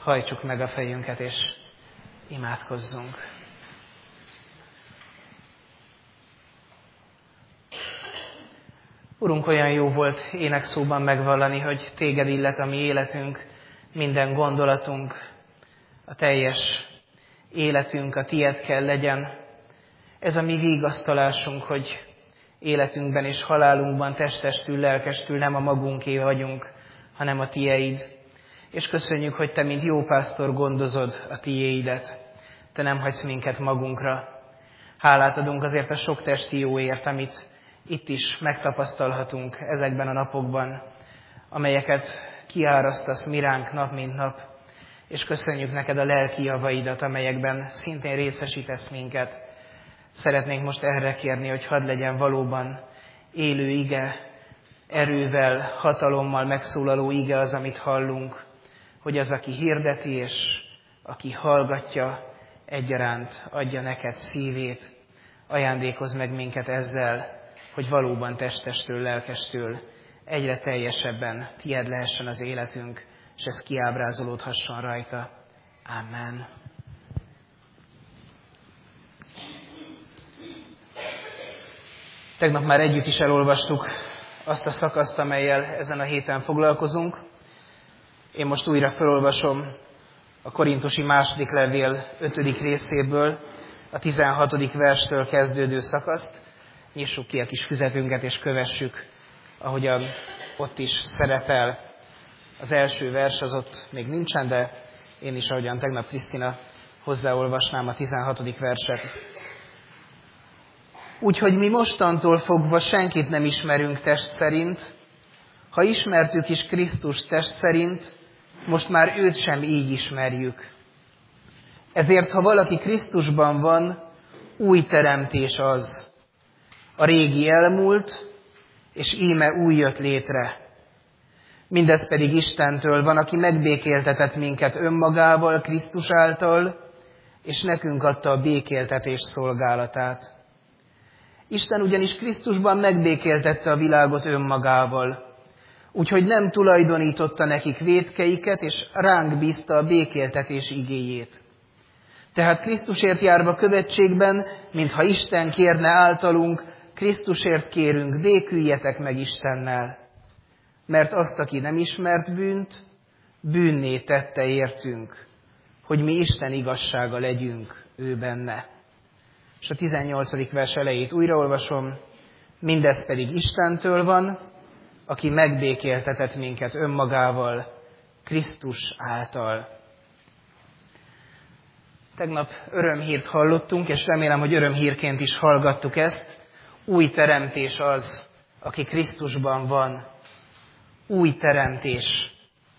Hajtsuk meg a fejünket, és imádkozzunk. Urunk, olyan jó volt énekszóban megvallani, hogy Téged illet a mi életünk, minden gondolatunk, a teljes életünk a Tied kell legyen. Ez a mi vigasztalásunk, hogy életünkben és halálunkban testestül, lelkestül nem a magunké vagyunk, hanem a Tieid. És köszönjük, hogy Te, mint jó pásztor, gondozod a Tiéidet. Te nem hagysz minket magunkra. Hálát adunk azért a sok testi jóért, amit itt is megtapasztalhatunk ezekben a napokban, amelyeket kiárasztasz miránk nap mint nap. És köszönjük neked a lelki javaidat, amelyekben szintén részesítesz minket. Szeretnénk most erre kérni, hogy hadd legyen valóban élő ige, erővel, hatalommal megszólaló ige az, amit hallunk, hogy az, aki hirdeti és aki hallgatja, egyaránt adja neked szívét. Ajándékozz meg minket ezzel, hogy valóban testestől, lelkestől egyre teljesebben Tied lehessen az életünk, és ez kiábrázolódhasson rajta. Amen. Tegnap már együtt is elolvastuk azt a szakaszt, amellyel ezen a héten foglalkozunk. Én most újra felolvasom a Korintusi második levél 5. részéből, a 16. verstől kezdődő szakaszt. Nyissuk ki a kis füzetünket és kövessük, ahogyan ott is szerepel. Az első vers az ott még nincsen, de én is, ahogyan tegnap Krisztina, hozzáolvasnám a 16. verset. Úgyhogy mi mostantól fogva senkit nem ismerünk test szerint, ha ismertük is Krisztust test szerint, most már őt sem így ismerjük. Ezért, ha valaki Krisztusban van, új teremtés az. A régi elmúlt, és íme új jött létre. Mindez pedig Istentől van, aki megbékéltetett minket önmagával, Krisztus által, és nekünk adta a békéltetés szolgálatát. Isten ugyanis Krisztusban megbékéltette a világot önmagával, úgyhogy nem tulajdonította nekik vétkeiket, és ránk bízta a békéltetés igéjét. Tehát Krisztusért járva követségben, mintha Isten kérne általunk, Krisztusért kérünk, béküljetek meg Istennel. Mert azt, aki nem ismert bűnt, bűnné tette értünk, hogy mi Isten igazsága legyünk ő benne. És a 18. vers elejét újraolvasom. Mindez pedig Istentől van, aki megbékéltetett minket önmagával, Krisztus által. Tegnap örömhírt hallottunk, és remélem, hogy örömhírként is hallgattuk ezt. Új teremtés az, aki Krisztusban van. Új teremtés.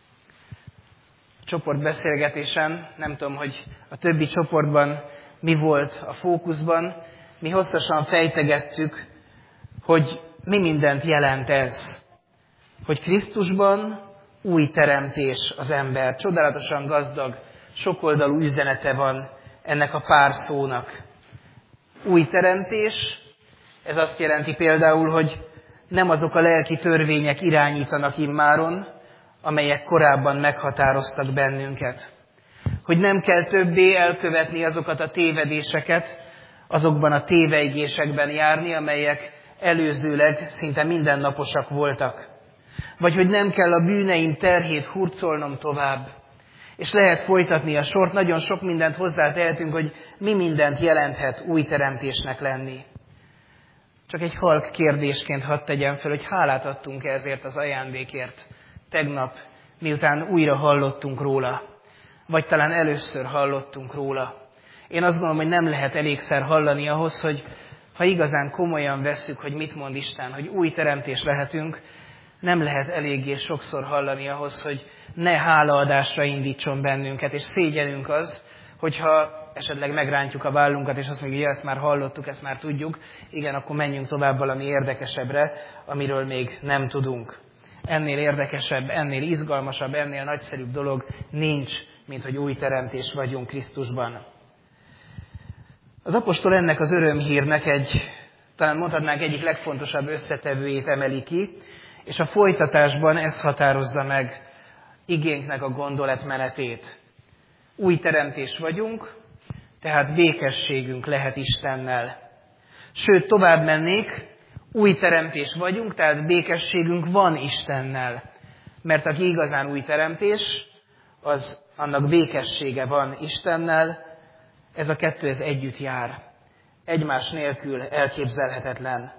Csoportbeszélgetésen, nem tudom, hogy a többi csoportban mi volt a fókuszban, mi hosszasan fejtegettük, hogy mi mindent jelent ez. Hogy Krisztusban új teremtés az ember. Csodálatosan gazdag, sokoldalú üzenete van ennek a pár szónak. Új teremtés, ez azt jelenti például, hogy nem azok a lelki törvények irányítanak immáron, amelyek korábban meghatároztak bennünket. Hogy nem kell többé elkövetni azokat a tévedéseket, azokban a téveigésekben járni, amelyek előzőleg szinte mindennaposak voltak. Vagy hogy nem kell a bűneim terhét hurcolnom tovább. És lehet folytatni a sort, nagyon sok mindent hozzátehetünk, hogy mi mindent jelenthet új teremtésnek lenni. Csak egy halk kérdésként hadd tegyem fel, hogy hálát adtunk ezért az ajándékért tegnap, miután újra hallottunk róla. Vagy talán először hallottunk róla. Én azt gondolom, hogy nem lehet elégszer hallani ahhoz, hogy ha igazán komolyan vesszük, hogy mit mond Isten, hogy új teremtés lehetünk, nem lehet eléggé sokszor hallani ahhoz, hogy ne hálaadásra indítson bennünket, és szégyenünk az, hogyha esetleg megrántjuk a vállunkat, és azt mondjuk, hogy ezt már hallottuk, ezt már tudjuk, igen, akkor menjünk tovább valami érdekesebbre, amiről még nem tudunk. Ennél érdekesebb, ennél izgalmasabb, ennél nagyszerűbb dolog nincs, mint hogy új teremtés vagyunk Krisztusban. Az apostol ennek az örömhírnek talán mondhatnánk egyik legfontosabb összetevőjét emeli ki, és a folytatásban ez határozza meg igénknek a gondolatmenetét. Új teremtés vagyunk, tehát békességünk lehet Istennel. Sőt, tovább mennék, új teremtés vagyunk, tehát békességünk van Istennel. Mert aki igazán új teremtés, annak békessége van Istennel, ez a kettő ez együtt jár. Egymás nélkül elképzelhetetlen.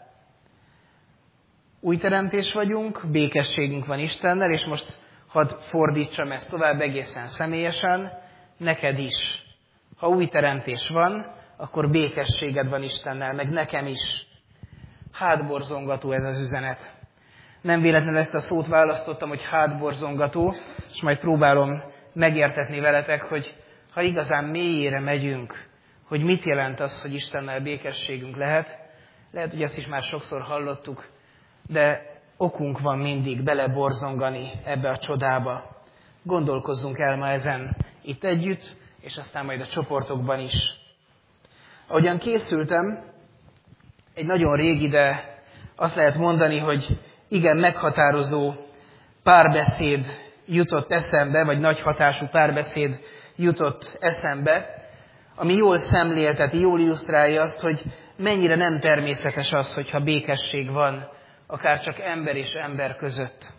Új teremtés vagyunk, békességünk van Istennel, és most hadd fordítsam ezt tovább egészen személyesen, neked is. Ha új teremtés van, akkor békességed van Istennel, meg nekem is. Hátborzongató ez az üzenet. Nem véletlenül ezt a szót választottam, hogy hátborzongató, és majd próbálom megértetni veletek, hogy ha igazán mélyére megyünk, hogy mit jelent az, hogy Istennel békességünk lehet, lehet, hogy ezt is már sokszor hallottuk, de okunk van mindig beleborzongani ebbe a csodába. Gondolkozzunk el ma ezen itt együtt, és aztán majd a csoportokban is. Ahogyan készültem, egy nagyon régi, de azt lehet mondani, hogy igen meghatározó párbeszéd jutott eszembe, vagy nagy hatású párbeszéd jutott eszembe, ami jól szemlélteti, jól illusztrálja azt, hogy mennyire nem természetes az, hogyha békesség van, akár csak ember és ember között.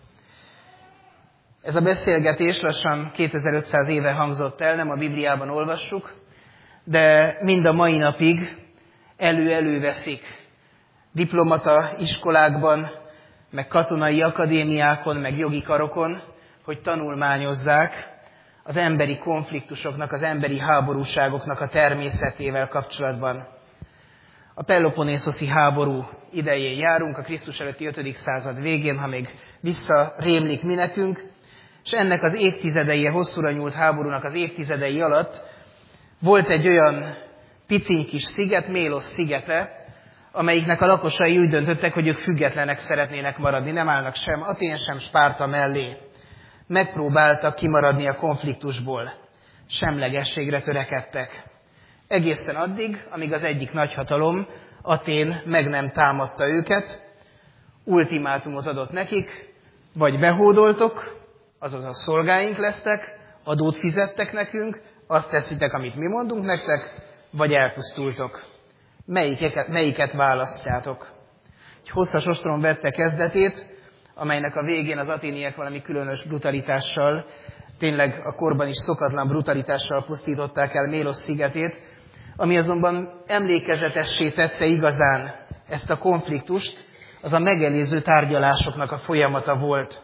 Ez a beszélgetés lassan 2500 éve hangzott el, nem a Bibliában olvassuk, de mind a mai napig előveszik diplomata iskolákban, meg katonai akadémiákon, meg jogi karokon, hogy tanulmányozzák az emberi konfliktusoknak, az emberi háborúságoknak a természetével kapcsolatban. A Peloponnészoszi háború idején járunk, a Krisztus előtti 5. század végén, ha még visszarémlik mi nekünk, és ennek az évtizedei, a hosszúra nyúlt háborúnak az évtizedei alatt volt egy olyan piciny kis sziget, Mélosz szigete, amelyiknek a lakosai úgy döntöttek, hogy ők függetlenek szeretnének maradni, nem állnak sem Atén, sem Spárta mellé. Megpróbáltak kimaradni a konfliktusból, semlegességre törekedtek. Egészen addig, amíg az egyik nagyhatalom, Atén meg nem támadta őket, ultimátumot adott nekik, vagy behódoltok, azaz a szolgáink lesztek, adót fizettek nekünk, azt teszitek, amit mi mondunk nektek, vagy elpusztultok. Melyiket választjátok? Egy hosszas ostrom vette kezdetét, amelynek a végén az aténiek valami különös brutalitással, tényleg a korban is szokatlan brutalitással pusztították el Mélosz szigetét, ami azonban emlékezetessé tette igazán ezt a konfliktust, az a megelőző tárgyalásoknak a folyamata volt.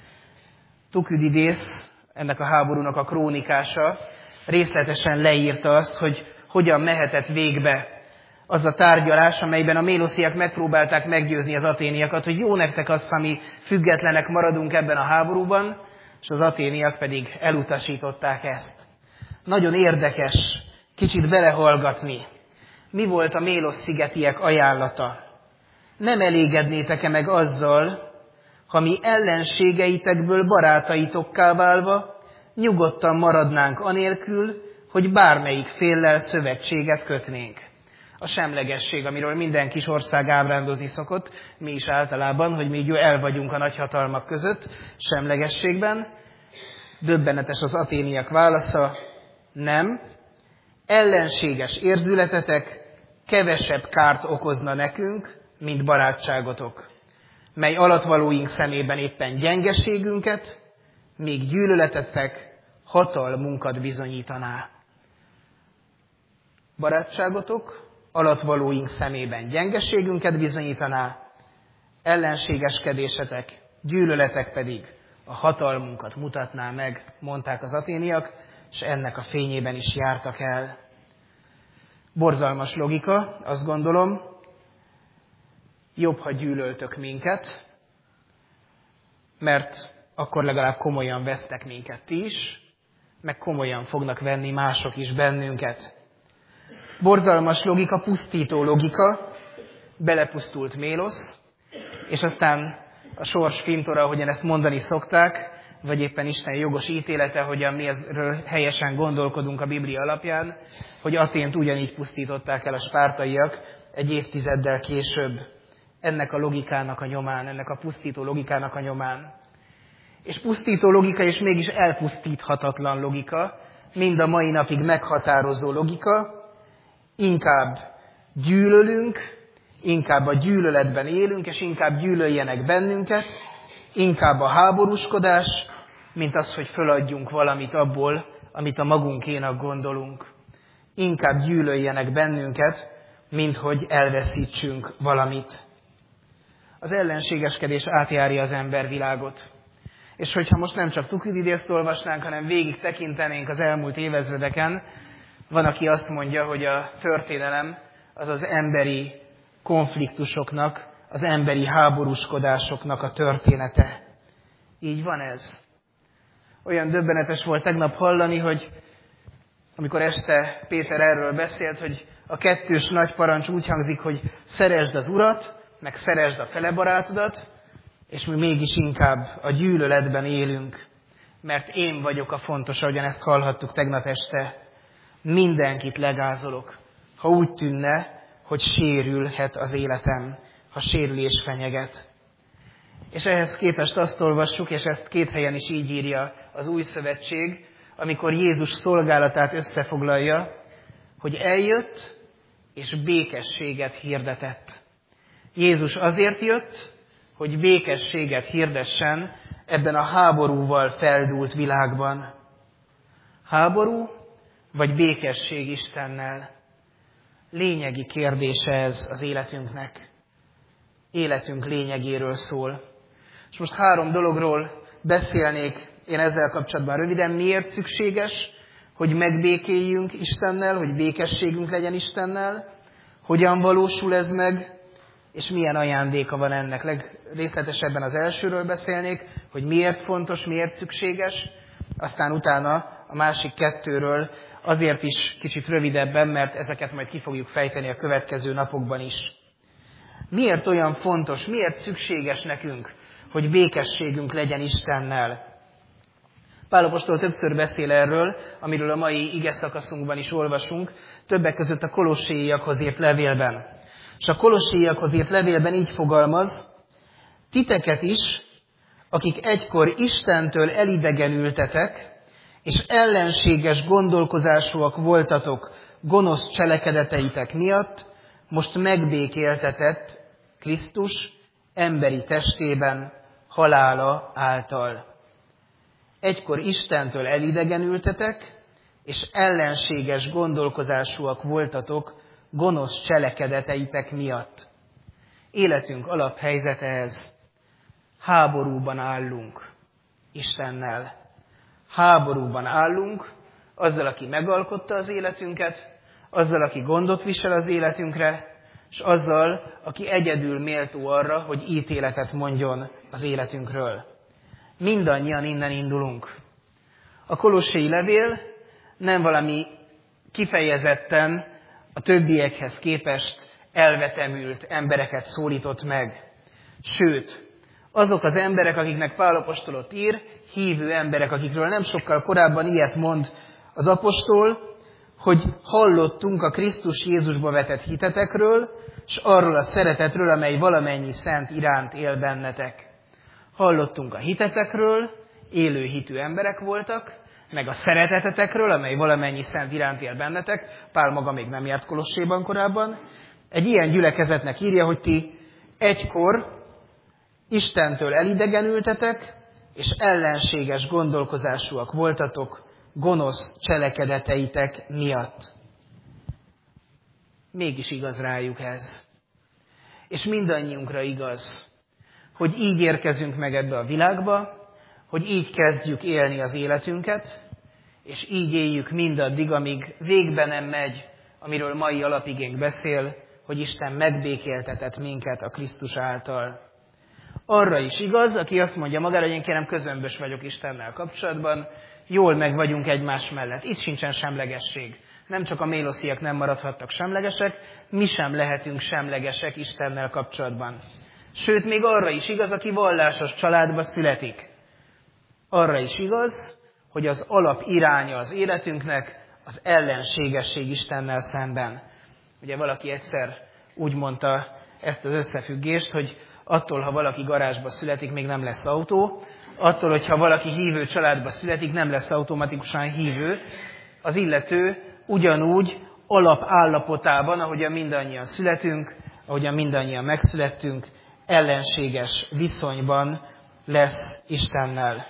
Tuküdidész, ennek a háborúnak a krónikása, részletesen leírta azt, hogy hogyan mehetett végbe az a tárgyalás, amelyben a mélosziak megpróbálták meggyőzni az aténiakat, hogy jó nektek az, ha mi függetlenek maradunk ebben a háborúban, és az aténiak pedig elutasították ezt. Nagyon érdekes kicsit belehallgatni. Mi volt a Mélosz-szigetiek ajánlata? Nem elégednétek-e meg azzal, ha mi ellenségeitekből barátaitokká válva nyugodtan maradnánk anélkül, hogy bármelyik féllel szövetséget kötnénk? A semlegesség, amiről minden kis ország ábrándozni szokott, mi is általában, hogy mi el vagyunk a nagyhatalmak között, semlegességben. Döbbenetes az aténiak válasza, nem. Ellenséges érzületetek kevesebb kárt okozna nekünk, mint barátságotok, mely alatvalóink szemében éppen gyengeségünket, míg gyűlöletetek hatalmunkat bizonyítaná. Barátságotok alatvalóink szemében gyengeségünket bizonyítaná, ellenségeskedésetek, gyűlöletek pedig a hatalmunkat mutatná meg, mondták az aténiak, és ennek a fényében is jártak el. Borzalmas logika, azt gondolom, jobb, ha gyűlöltök minket, mert akkor legalább komolyan vesztek minket ti is, meg komolyan fognak venni mások is bennünket. Borzalmas logika, pusztító logika, belepusztult Mélosz, és aztán a sors fintora, ahogyan ezt mondani szokták, vagy éppen Isten jogos ítélete, hogyan mi erről helyesen gondolkodunk a Biblia alapján, hogy Atént ugyanígy pusztították el a spártaiak egy évtizeddel később. Ennek a logikának a nyomán, ennek a pusztító logikának a nyomán. És pusztító logika, és mégis elpusztíthatatlan logika, mind a mai napig meghatározó logika, inkább gyűlölünk, inkább a gyűlöletben élünk, és inkább gyűlöljenek bennünket, inkább a háborúskodás, mint az, hogy föladjunk valamit abból, amit a magunkénak gondolunk. Inkább gyűlöljenek bennünket, mint hogy elveszítsünk valamit. Az ellenségeskedés átjárja az embervilágot. És hogyha most nem csak Thukydidezt olvasnánk, hanem végig tekintenénk az elmúlt évezredeken, van, aki azt mondja, hogy a történelem az az emberi konfliktusoknak, az emberi háborúskodásoknak a története. Így van ez. Olyan döbbenetes volt tegnap hallani, hogy amikor este Péter erről beszélt, hogy a 2. nagy parancs úgy hangzik, hogy szeresd az Urat, meg szeresd a fele barátodat, és mi mégis inkább a gyűlöletben élünk, mert én vagyok a fontos, ahogyan ezt hallhattuk tegnap este. Mindenkit legázolok, ha úgy tűnne, hogy sérülhet az életem, ha sérülés fenyeget. És ehhez képest azt olvassuk, és ezt 2 helyen is így írja az Új Szövetség, amikor Jézus szolgálatát összefoglalja, hogy eljött és békességet hirdetett. Jézus azért jött, hogy békességet hirdessen ebben a háborúval feldúlt világban. Háború vagy békesség Istennel? Lényegi kérdése ez az életünknek. Életünk lényegéről szól. És most 3 dologról beszélnék én ezzel kapcsolatban röviden. Miért szükséges, hogy megbékéljünk Istennel, hogy békességünk legyen Istennel? Hogyan valósul ez meg? És milyen ajándéka van ennek? Legrészletesebben az elsőről beszélnék, hogy miért fontos, miért szükséges. Aztán utána a másik 2-ről azért is kicsit rövidebben, mert ezeket majd ki fogjuk fejteni a következő napokban is. Miért olyan fontos, miért szükséges nekünk, hogy békességünk legyen Istennel? Pál apostol többször beszél erről, amiről a mai ige szakaszunkban is olvasunk, többek között a Kolosséiakhoz írt levélben. És a Kolosséiakhoz írt levélben így fogalmaz: titeket is, akik egykor Istentől elidegenültetek, és ellenséges gondolkozásúak voltatok gonosz cselekedeteitek miatt, most megbékéltetett Krisztus emberi testében halála által. Egykor Istentől elidegenültetek, és ellenséges gondolkozásúak voltatok gonosz cselekedeteitek miatt. Életünk alaphelyzete ez. Háborúban állunk Istennel. Háborúban állunk azzal, aki megalkotta az életünket, azzal, aki gondot visel az életünkre, és azzal, aki egyedül méltó arra, hogy ítéletet mondjon az életünkről. Mindannyian innen indulunk. A kolossai levél nem valami kifejezetten a többiekhez képest elvetemült embereket szólított meg. Sőt, azok az emberek, akiknek Pál apostol ott ír, hívő emberek, akikről nem sokkal korábban ilyet mond az apostol, hogy hallottunk a Krisztus Jézusba vetett hitetekről, és arról a szeretetről, amely valamennyi szent iránt él bennetek. Hallottunk a hitetekről, élő hitű emberek voltak, meg a szeretetetekről, amely valamennyi szent iránt él bennetek. Pál maga még nem járt Kolosséban korábban. Egy ilyen gyülekezetnek írja, hogy ti egykor Istentől elidegenültetek, és ellenséges gondolkozásúak voltatok gonosz cselekedeteitek miatt. Mégis igaz rájuk ez. És mindannyiunkra igaz, hogy így érkezünk meg ebbe a világba, hogy így kezdjük élni az életünket, és így éljük mindaddig, amíg végbe nem megy, amiről mai alapigénk beszél, hogy Isten megbékéltetett minket a Krisztus által. Arra is igaz, aki azt mondja magára, hogy én kérem, közömbös vagyok Istennel kapcsolatban, jól meg vagyunk egymás mellett. Itt sincsen semlegesség. Nem csak a mélosziak nem maradhattak semlegesek, mi sem lehetünk semlegesek Istennel kapcsolatban. Sőt, még arra is igaz, aki vallásos családba születik. Arra is igaz, hogy az alap iránya az életünknek az ellenségesség Istennel szemben. Ugye valaki egyszer úgy mondta ezt az összefüggést, hogy attól, ha valaki garázsba születik, még nem lesz autó, attól, hogyha valaki hívő családba születik, nem lesz automatikusan hívő, az illető ugyanúgy alapállapotában, ahogyan mindannyian születünk, ahogyan mindannyian megszülettünk, ellenséges viszonyban lesz Istennel.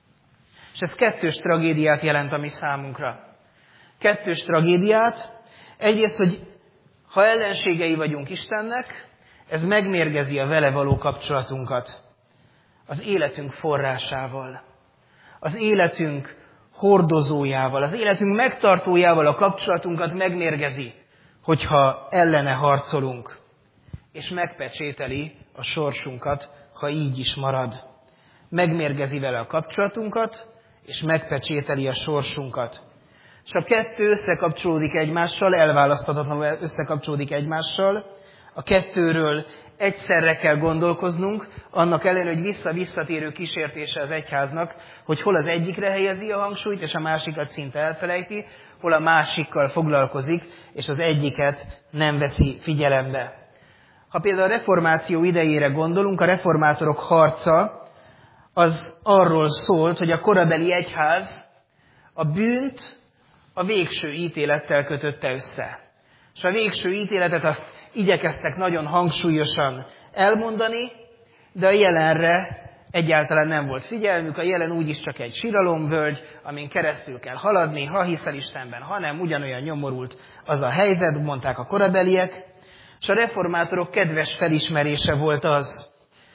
És ez kettős tragédiát jelent a mi számunkra. Kettős tragédiát. Egyrészt, hogy ha ellenségei vagyunk Istennek, ez megmérgezi a vele való kapcsolatunkat. Az életünk forrásával, az életünk hordozójával, az életünk megtartójával a kapcsolatunkat megmérgezi, hogyha ellene harcolunk, és megpecsételi a sorsunkat, ha így is marad. Megmérgezi vele a kapcsolatunkat, és megpecsételi a sorsunkat. És a kettő összekapcsolódik egymással, elválaszthatatlanul összekapcsolódik egymással. A kettőről egyszerre kell gondolkoznunk, annak ellenére, hogy vissza-visszatérő kísértése az egyháznak, hogy hol az egyikre helyezi a hangsúlyt, és a másikat szinte elfelejti, hol a másikkal foglalkozik, és az egyiket nem veszi figyelembe. Ha például a reformáció idejére gondolunk, a reformátorok harca az arról szólt, hogy a korabeli egyház a bűnt a végső ítélettel kötötte össze. És a végső ítéletet azt igyekeztek nagyon hangsúlyosan elmondani, de a jelenre egyáltalán nem volt figyelmük. A jelen úgyis csak egy siralomvölgy, amin keresztül kell haladni, ha hiszel Istenben, ha nem, ugyanolyan nyomorult az a helyzet, mondták a korabeliek. És a reformátorok kedves felismerése volt az,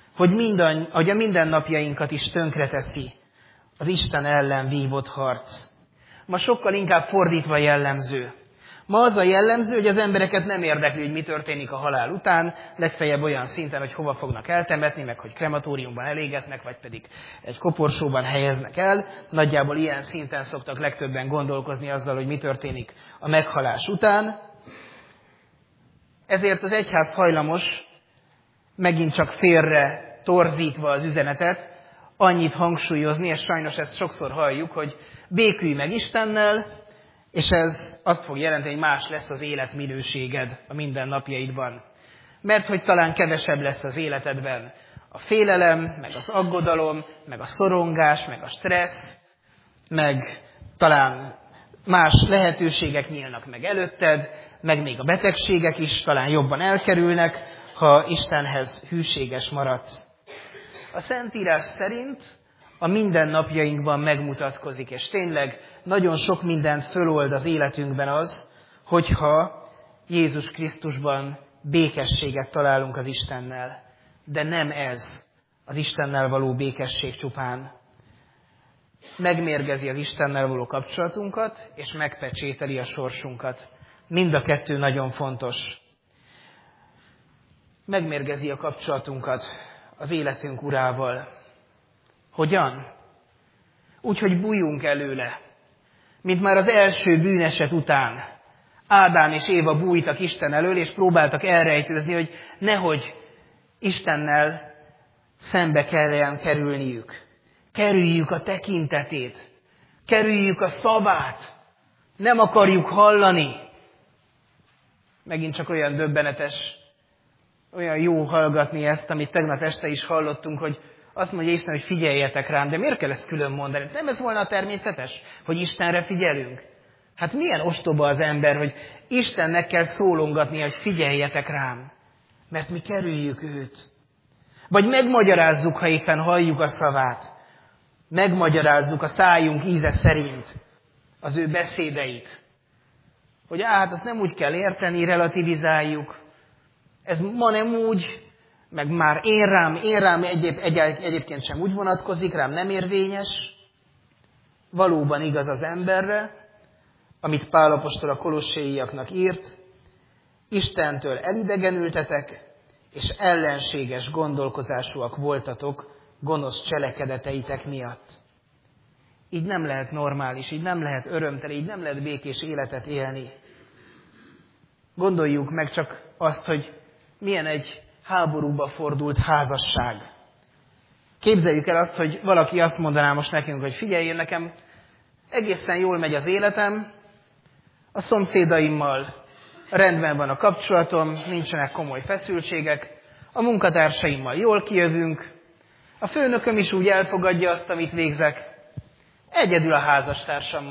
hogy a mindennapjainkat is tönkreteszi az Isten ellen vívott harc. Ma sokkal inkább fordítva jellemző. Ma az a jellemző, hogy az embereket nem érdekli, hogy mi történik a halál után, legfeljebb olyan szinten, hogy hova fognak eltemetni, meg hogy krematóriumban elégetnek, vagy pedig egy koporsóban helyeznek el. Nagyjából ilyen szinten szoktak legtöbben gondolkozni azzal, hogy mi történik a meghalás után. Ezért az egyház hajlamos, megint csak félre torzítva az üzenetet, annyit hangsúlyozni, és sajnos ezt sokszor halljuk, hogy békülj meg Istennel, és ez azt fog jelenteni, hogy más lesz az életminőséged a mindennapjaidban. Mert hogy talán kevesebb lesz az életedben a félelem, meg az aggodalom, meg a szorongás, meg a stressz, meg talán más lehetőségek nyílnak meg előtted, meg még a betegségek is talán jobban elkerülnek, ha Istenhez hűséges maradsz. A Szentírás szerint a mindennapjainkban megmutatkozik, és tényleg nagyon sok mindent fölold az életünkben az, hogyha Jézus Krisztusban békességet találunk az Istennel. De nem ez az Istennel való békesség csupán. Megmérgezi az Istennel való kapcsolatunkat, és megpecsételi a sorsunkat. Mind a kettő nagyon fontos. Megmérgezi a kapcsolatunkat az életünk urával. Hogyan? Úgy, hogy bújjunk előle. Mint már az első bűneset után. Ádám és Éva bújtak Isten elől, és próbáltak elrejtőzni, hogy nehogy Istennel szembe kelljen kerülniük. Kerüljük a tekintetét. Kerüljük a szavát. Nem akarjuk hallani. Megint csak olyan döbbenetes, olyan jó hallgatni ezt, amit tegnap este is hallottunk, hogy azt mondja Isten, hogy figyeljetek rám, de miért kell ezt külön mondani? Nem ez volna természetes, hogy Istenre figyelünk? Hát milyen ostoba az ember, hogy Istennek kell szólongatni, hogy figyeljetek rám, mert mi kerüljük őt. Vagy megmagyarázzuk, ha éppen halljuk a szavát. Megmagyarázzuk a szájunk íze szerint az ő beszédeit. Hogy hát azt nem úgy kell érteni, relativizáljuk. Ez ma nem úgy, meg már én rám egyébként sem úgy vonatkozik, rám nem érvényes. Valóban igaz az emberre, amit Pál apostol a kolosséiaknak írt, Istentől elidegenültetek, és ellenséges gondolkozásúak voltatok gonosz cselekedeteitek miatt. Így nem lehet normális, így nem lehet örömteli, így nem lehet békés életet élni. Gondoljuk meg csak azt, hogy milyen egy háborúba fordult házasság. Képzeljük el azt, hogy valaki azt mondaná most nekünk, hogy figyelj, nekem egészen jól megy az életem, a szomszédaimmal rendben van a kapcsolatom, nincsenek komoly feszültségek, a munkatársaimmal jól kijövünk, a főnököm is úgy elfogadja azt, amit végzek, egyedül a házastársammal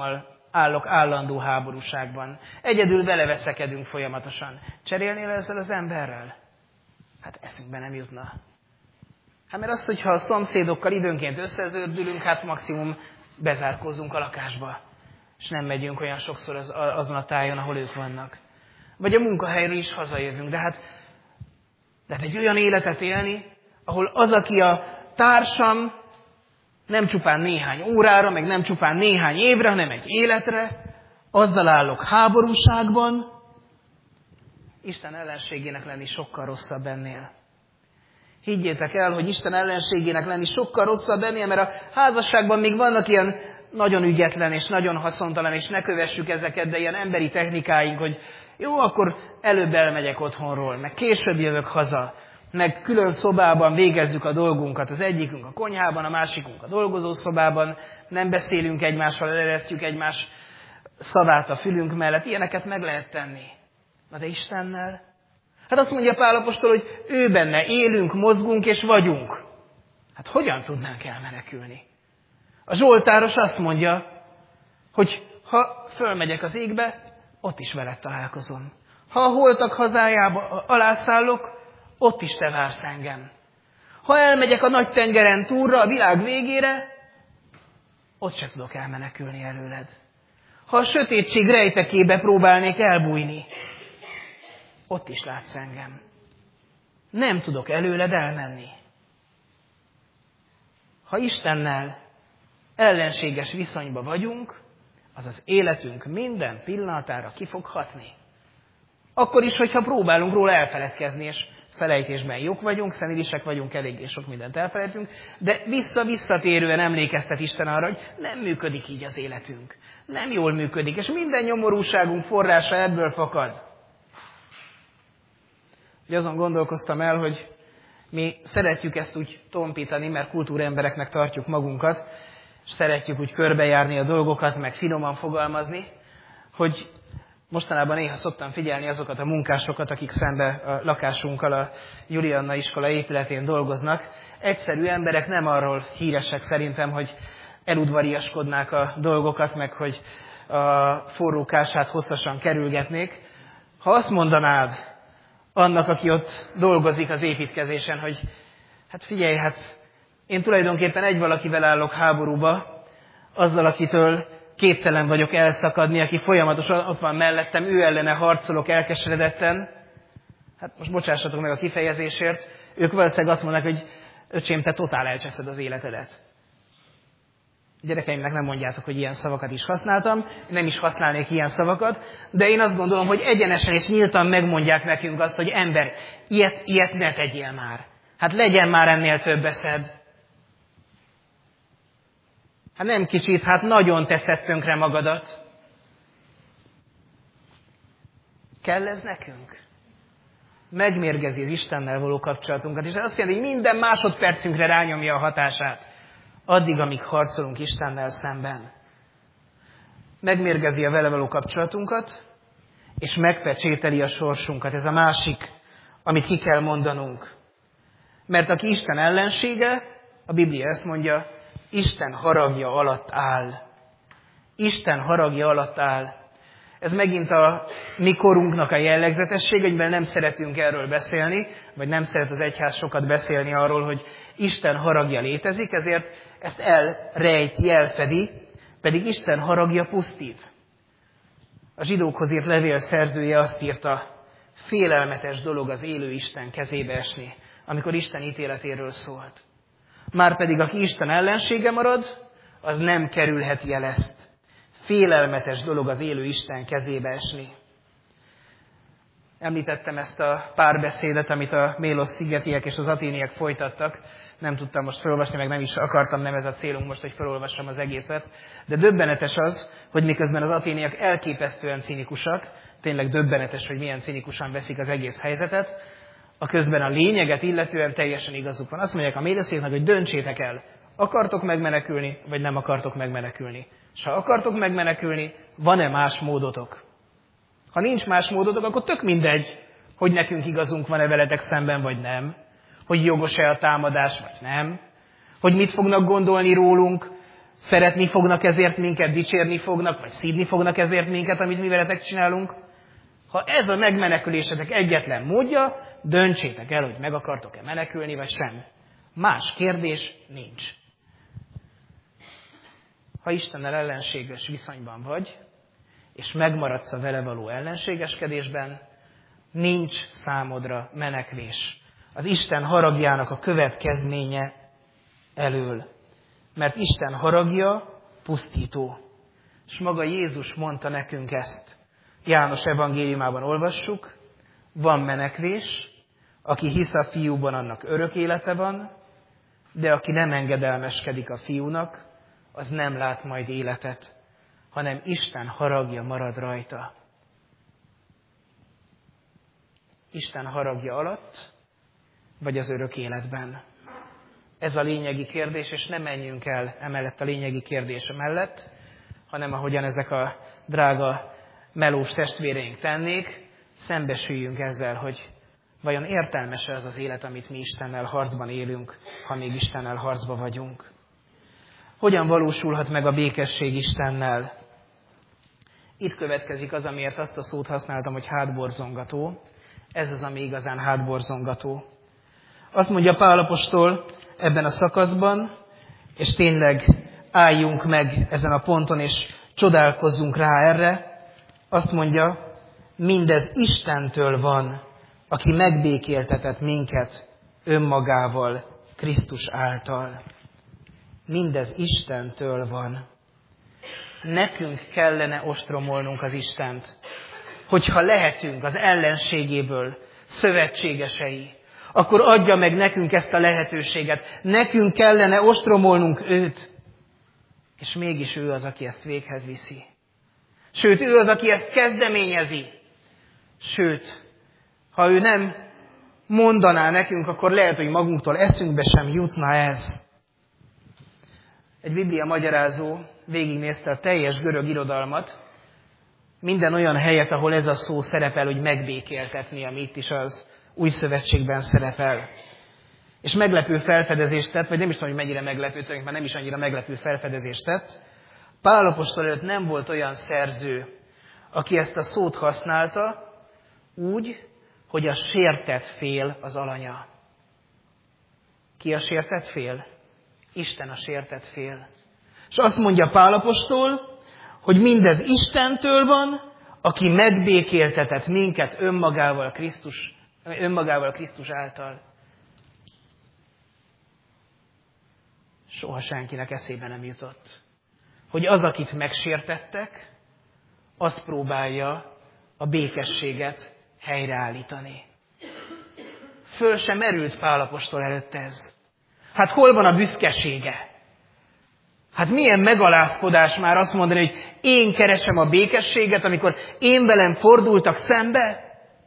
állok állandó háborúságban. Egyedül vele veszekedünk folyamatosan. Cserélnél ezzel az emberrel? Hát eszünkbe nem jutna. Hát mert az, hogyha a szomszédokkal időnként összezördülünk, hát maximum bezárkózzunk a lakásba. És nem megyünk olyan sokszor azon a tájon, ahol ők vannak. Vagy a munkahelyről is hazajövünk. De hát egy olyan életet élni, ahol az, aki a társam, nem csupán néhány órára, meg nem csupán néhány évre, hanem egy életre, azzal állok háborúságban, Isten ellenségének lenni sokkal rosszabb ennél. Higgyétek el, hogy Isten ellenségének lenni sokkal rosszabb ennél, mert a házasságban még vannak ilyen nagyon ügyetlen és nagyon haszontalan, és ne kövessük ezeket, de ilyen emberi technikáink, hogy jó, akkor előbb elmegyek otthonról, meg később jövök haza, meg külön szobában végezzük a dolgunkat, az egyikünk a konyhában, a másikunk a dolgozószobában, nem beszélünk egymással, elvesztjük egymás szavát a fülünk mellett, ilyeneket meg lehet tenni. Na de Istennel? Hát azt mondja Pál apostol, hogy ő benne élünk, mozgunk és vagyunk. Hát hogyan tudnánk elmenekülni? A Zsoltáros azt mondja, hogy ha fölmegyek az égbe, ott is veled találkozom. Ha a holtak hazájába alászállok, ott is te vársz engem. Ha elmegyek a nagy tengeren túlra, a világ végére, ott se tudok elmenekülni előled. Ha a sötétség rejtekébe próbálnék elbújni, ott is látsz engem. Nem tudok előled elmenni. Ha Istennel ellenséges viszonyba vagyunk, az az életünk minden pillanatára ki fog hatni. Akkor is, hogyha próbálunk róla elfeledkezni, és felejtésben jók vagyunk, szenilisek vagyunk, eléggé sok mindent elfelejtünk, de visszatérően emlékeztet Isten arra, hogy nem működik így az életünk. Nem jól működik, és minden nyomorúságunk forrása ebből fakad. Azon gondolkoztam el, hogy mi szeretjük ezt úgy tompítani, mert kultúrembereknek tartjuk magunkat, és szeretjük úgy körbejárni a dolgokat, meg finoman fogalmazni, hogy mostanában néha szoktam figyelni azokat a munkásokat, akik szembe a lakásunkkal a Julianna iskola épületén dolgoznak. Egyszerű emberek, nem arról híresek szerintem, hogy eludvariaskodnák a dolgokat, meg hogy a forrókását hosszasan kerülgetnék. Ha azt mondanád annak, aki ott dolgozik az építkezésen, hogy hát figyelj, hát én tulajdonképpen egy valakivel állok háborúba, azzal, akitől képtelen vagyok elszakadni, aki folyamatosan ott van mellettem, ő ellene harcolok elkeseredetten. Hát most bocsássatok meg a kifejezésért, ők valószínűleg azt mondják, hogy öcsém, te totál elcseszed az életedet. Gyerekeimnek nem mondjátok, hogy ilyen szavakat is használtam, nem is használnék ilyen szavakat, de én azt gondolom, hogy egyenesen és nyíltan megmondják nekünk azt, hogy ember, ilyet ne tegyél már. Hát legyen már ennél több eszed. Hát nem kicsit, hát nagyon teszed tönkre magadat. Kell ez nekünk? Megmérgezi az Istennel való kapcsolatunkat, és ez azt jelenti, hogy minden másodpercünkre rányomja a hatását. Addig, amíg harcolunk Istennel szemben. Megmérgezi a vele való kapcsolatunkat, és megpecsételi a sorsunkat. Ez a másik, amit ki kell mondanunk. Mert aki Isten ellensége, a Biblia ezt mondja, Isten haragja alatt áll. Isten haragja alatt áll. Ez megint a mi korunknak a jellegzetessége, hogy nem szeretünk erről beszélni, vagy nem szeret az egyház sokat beszélni arról, hogy Isten haragja létezik, ezért ezt elrejti, elfedi, pedig Isten haragja pusztít. A zsidókhoz írt levél szerzője azt írta, félelmetes dolog az élő Isten kezébe esni, amikor Isten ítéletéről szólt. Márpedig aki Isten ellensége marad, az nem kerülheti el ezt. Félelmetes dolog az élő Isten kezébe esni. Említettem ezt a párbeszédet, amit a Mélosz-szigetiek és az aténiek folytattak. Nem tudtam most felolvasni, meg nem is akartam, nem ez a célunk most, hogy felolvassam az egészet. De döbbenetes az, hogy miközben az aténiek elképesztően cinikusak, tényleg döbbenetes, hogy milyen cinikusan veszik az egész helyzetet, a közben a lényeget illetően teljesen igazuk van. Azt mondják a Méloszéknak, hogy döntsétek el, akartok megmenekülni, vagy nem akartok megmenekülni. És ha akartok megmenekülni, van-e más módotok? Ha nincs más módotok, akkor tök mindegy, hogy nekünk igazunk van-e veletek szemben, vagy nem. Hogy jogos-e a támadás, vagy nem. Hogy mit fognak gondolni rólunk Szeretni fognak ezért minket, dicsérni fognak, vagy szídni fognak ezért minket, amit mi veletek csinálunk. Ha ez a megmenekülésetek egyetlen módja, döntsétek el, hogy meg akartok-e menekülni, vagy sem. Más kérdés nincs. Ha Istennel ellenséges viszonyban vagy, és megmaradsz a vele való ellenségeskedésben, nincs számodra menekvés. Az Isten haragjának a következménye elől. Mert Isten haragja pusztító. És maga Jézus mondta nekünk ezt. János evangéliumában olvassuk, van menekvés, aki hisz a fiúban, annak örök élete van, de aki nem engedelmeskedik a fiúnak, az nem lát majd életet, hanem Isten haragja marad rajta. Isten haragja alatt, vagy az örök életben? Ez a lényegi kérdés, és nem menjünk el emellett a lényegi kérdés mellett, hanem ahogyan ezek a drága melós testvéreink tennék, szembesüljünk ezzel, hogy vajon értelmes-e az az élet, amit mi Istennel harcban élünk, ha még Istennel harcban vagyunk. Hogyan valósulhat meg a békesség Istennel? Itt következik az, amiért azt a szót használtam, hogy hátborzongató. Ez az, ami igazán hátborzongató. Azt mondja Pál apostol ebben a szakaszban, és tényleg álljunk meg ezen a ponton, és csodálkozzunk rá erre. Azt mondja, mindez Istentől van, aki megbékéltetett minket önmagával, Krisztus által. Mindez Istentől van. Nekünk kellene ostromolnunk az Istent, hogyha lehetünk az ellenségéből szövetségesei, akkor adja meg nekünk ezt a lehetőséget. Nekünk kellene ostromolnunk őt, és mégis ő az, aki ezt véghez viszi. Sőt, ő az, aki ezt kezdeményezi. Sőt, ha ő nem mondaná nekünk, akkor lehet, hogy magunktól eszünkbe sem jutna ez. Egy Biblia magyarázó végignézte a teljes görög irodalmat, minden olyan helyet, ahol ez a szó szerepel, hogy megbékéltetni, ami itt is az Új Szövetségben szerepel. És meglepő felfedezést tett, vagy nem is tudom, hogy mennyire meglepő, mert nem is annyira meglepő felfedezést tett. Pál apostol előtt nem volt olyan szerző, aki ezt a szót használta úgy, hogy a sértett fél az alanya. Ki a sértett fél? Isten a sértett fél. És azt mondja Pál apostol, hogy mindez Istentől van, aki megbékéltetett minket önmagával Krisztus által. Soha senkinek eszébe nem jutott, hogy az, akit megsértettek, az próbálja a békességet helyreállítani. Föl sem merült Pál apostol előtt ez. Hát hol van a büszkesége? Hát milyen megalázkodás már azt mondani, hogy én keresem a békességet, amikor én velem fordultak szembe?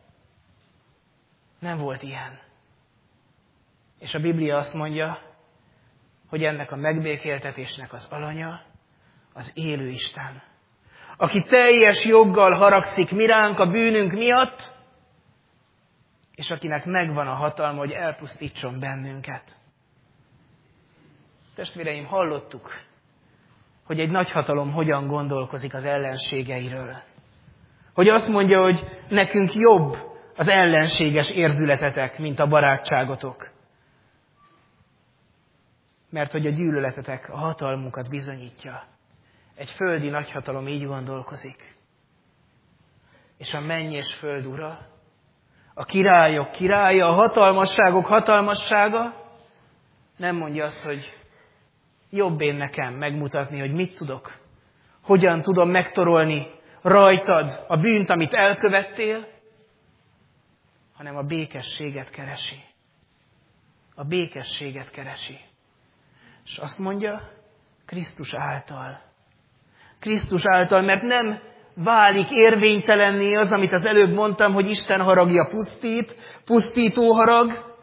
Nem volt ilyen. És a Biblia azt mondja, hogy ennek a megbékéltetésnek az alanya az élő Isten, aki teljes joggal haragszik miránk a bűnünk miatt, és akinek megvan a hatalma, hogy elpusztítson bennünket. Testvéreim, hallottuk, hogy egy nagyhatalom hogyan gondolkozik az ellenségeiről. Hogy azt mondja, hogy nekünk jobb az ellenséges érzületetek, mint a barátságotok. Mert hogy a gyűlöletetek a hatalmukat bizonyítja. Egy földi nagyhatalom így gondolkozik. És a menny és föld ura, a királyok királya, a hatalmasságok hatalmassága nem mondja azt, hogy jobb én nekem megmutatni, hogy mit tudok. Hogyan tudom megtorolni rajtad a bűnt, amit elkövettél, hanem a békességet keresi. A békességet keresi. És azt mondja, Krisztus által. Krisztus által, mert nem válik érvénytelenné az, amit az előbb mondtam, hogy Isten haragja pusztít, pusztító harag,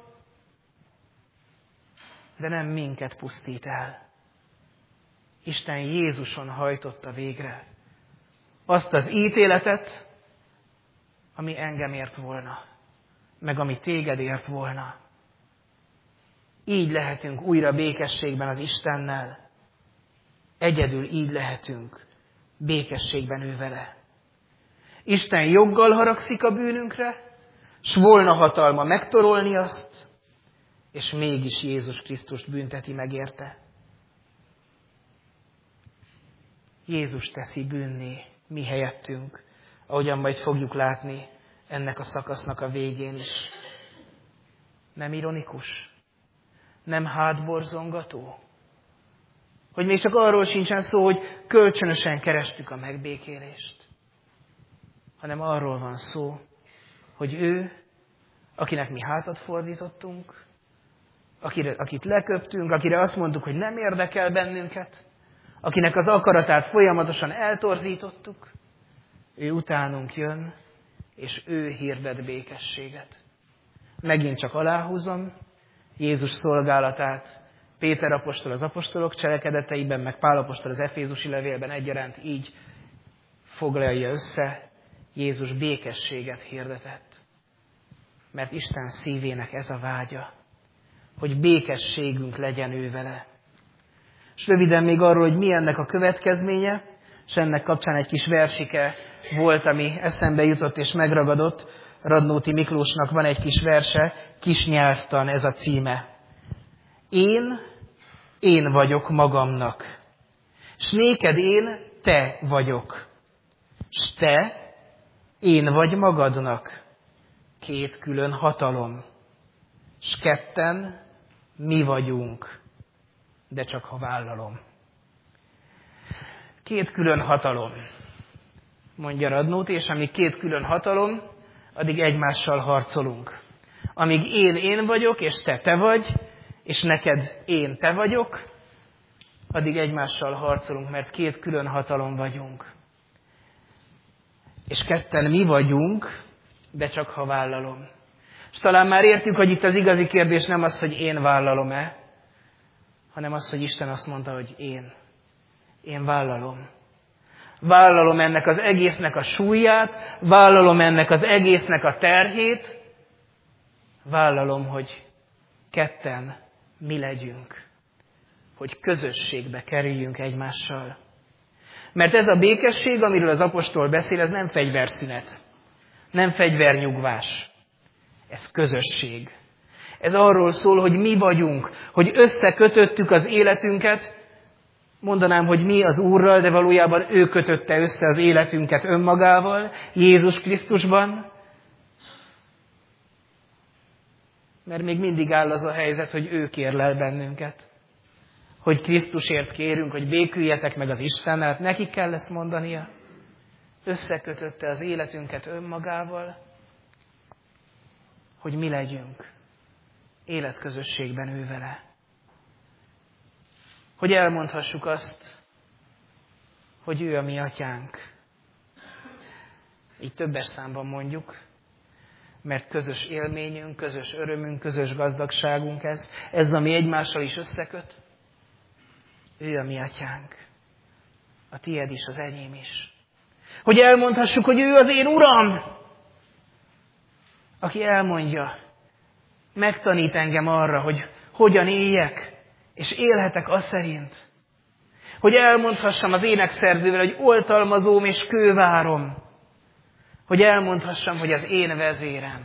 de nem minket pusztít el. Isten Jézuson hajtotta végre azt az ítéletet, ami engem ért volna, meg ami téged ért volna. Így lehetünk újra békességben az Istennel. Egyedül így lehetünk békességben ő vele. Isten joggal haragszik a bűnünkre, s volna hatalma megtorolni azt, és mégis Jézus Krisztust bünteti meg érte. Jézus teszi bűnné mi helyettünk, ahogyan majd fogjuk látni ennek a szakasznak a végén is. Nem ironikus? Nem hátborzongató? Hogy még csak arról sincsen szó, hogy kölcsönösen kerestük a megbékélést, hanem arról van szó, hogy ő, akinek mi hátat fordítottunk, akit leköptünk, akire azt mondtuk, hogy nem érdekel bennünket, akinek az akaratát folyamatosan eltorzítottuk, ő utánunk jön, és ő hirdet békességet. Megint csak aláhúzom Jézus szolgálatát, Péter apostol az apostolok cselekedeteiben, meg Pál apostol az efézusi levélben egyaránt így foglalja össze, Jézus békességet hirdetett. Mert Isten szívének ez a vágya, hogy békességünk legyen ő vele. És röviden még arról, hogy mi ennek a következménye, és ennek kapcsán egy kis versike volt, ami eszembe jutott és megragadott. Radnóti Miklósnak van egy kis verse, Kis nyelvtan, ez a címe. Én vagyok magamnak, s néked én te vagyok, s te én vagy magadnak, két külön hatalom, s ketten mi vagyunk, de csak ha vállalom. Két külön hatalom, mondja Radnóti, és amíg két külön hatalom, addig egymással harcolunk. Amíg én vagyok, és te vagy, és neked én te vagyok, addig egymással harcolunk, mert két külön hatalom vagyunk. És ketten mi vagyunk, de csak ha vállalom. És talán már értjük, hogy itt az igazi kérdés nem az, hogy én vállalom-e, hanem az, hogy Isten azt mondta, hogy én vállalom. Vállalom ennek az egésznek a súlyát, vállalom ennek az egésznek a terhét, vállalom, hogy ketten mi legyünk, hogy közösségbe kerüljünk egymással. Mert ez a békesség, amiről az apostol beszél, ez nem fegyverszünet, nem fegyvernyugvás, ez közösség. Ez arról szól, hogy mi vagyunk, hogy összekötöttük az életünket, mondanám, hogy mi az Úrral, de valójában ő kötötte össze az életünket önmagával, Jézus Krisztusban. Mert még mindig áll az a helyzet, hogy ő kérlel bennünket. Hogy Krisztusért kérünk, hogy béküljetek meg az Istennel, hát neki kell ezt mondania. Összekötötte az életünket önmagával, hogy mi legyünk életközösségben ő vele. Hogy elmondhassuk azt, hogy ő a mi atyánk. Így többes számban mondjuk, mert közös élményünk, közös örömünk, közös gazdagságunk ez. Ez, ami egymással is összeköt. Ő a mi atyánk. A tied is, az enyém is. Hogy elmondhassuk, hogy ő az én Uram, aki elmondja, megtanít engem arra, hogy hogyan éljek, és élhetek azt szerint. Hogy elmondhassam az énekszerzővel, hogy oltalmazóm és kővárom. Hogy elmondhassam, hogy az én vezérem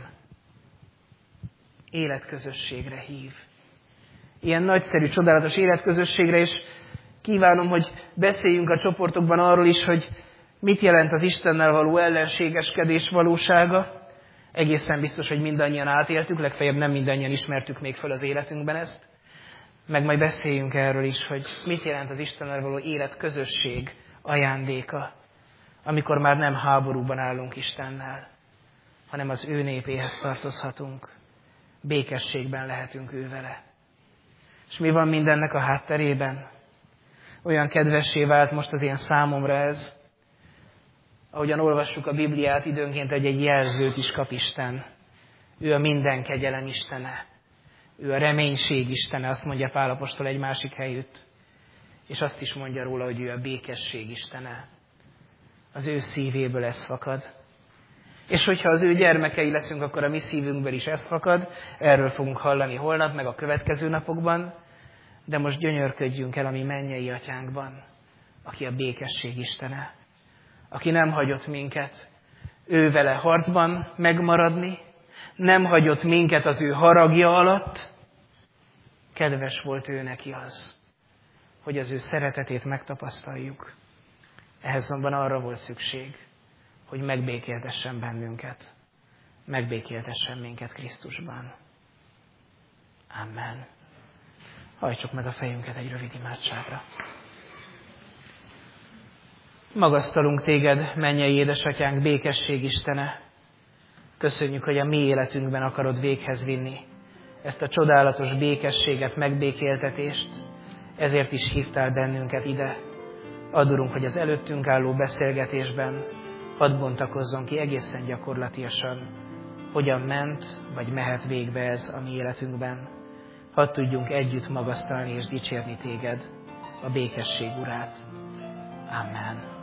életközösségre hív. Ilyen nagyszerű, csodálatos életközösségre, és kívánom, hogy beszéljünk a csoportokban arról is, hogy mit jelent az Istennel való ellenségeskedés valósága. Egészen biztos, hogy mindannyian átéltük, legfeljebb nem mindannyian ismertük még föl az életünkben ezt. Meg majd beszéljünk erről is, hogy mit jelent az Istennel való életközösség ajándéka, amikor már nem háborúban állunk Istennel, hanem az ő népéhez tartozhatunk. Békességben lehetünk ő vele. És mi van mindennek a hátterében? Olyan kedvessé vált most az én számomra ez, ahogyan olvassuk a Bibliát, időnként egy jelzőt is kap Isten. Ő a minden kegyelem Istene. Ő a reménység Istene, azt mondja Pál apostol egy másik helyütt. És azt is mondja róla, hogy ő a békesség Istene. Az ő szívéből ez fakad. És hogyha az ő gyermekei leszünk, akkor a mi szívünkből is ez fakad. Erről fogunk hallani holnap, meg a következő napokban. De most gyönyörködjünk el a mi mennyei atyánkban. aki a békesség Istene, aki nem hagyott minket ő vele harcban megmaradni, nem hagyott minket az ő haragja alatt. Kedves volt ő neki az, hogy az ő szeretetét megtapasztaljuk. Ehhez azonban arra volt szükség, hogy megbékéltessen bennünket, megbékéltessen minket Krisztusban. Amen. Hajtsuk meg a fejünket egy rövid imádságra. Magasztalunk téged, mennyei édesatyánk, békesség Istene. Köszönjük, hogy a mi életünkben akarod véghez vinni ezt a csodálatos békességet, megbékéltetést. Ezért is hívtál bennünket ide. Add, Urunk, hogy az előttünk álló beszélgetésben hadd bontakozzon ki egészen gyakorlatiasan, hogyan ment, vagy mehet végbe ez a mi életünkben. Hadd tudjunk együtt magasztalni és dicsérni téged, a békesség Urát. Amen.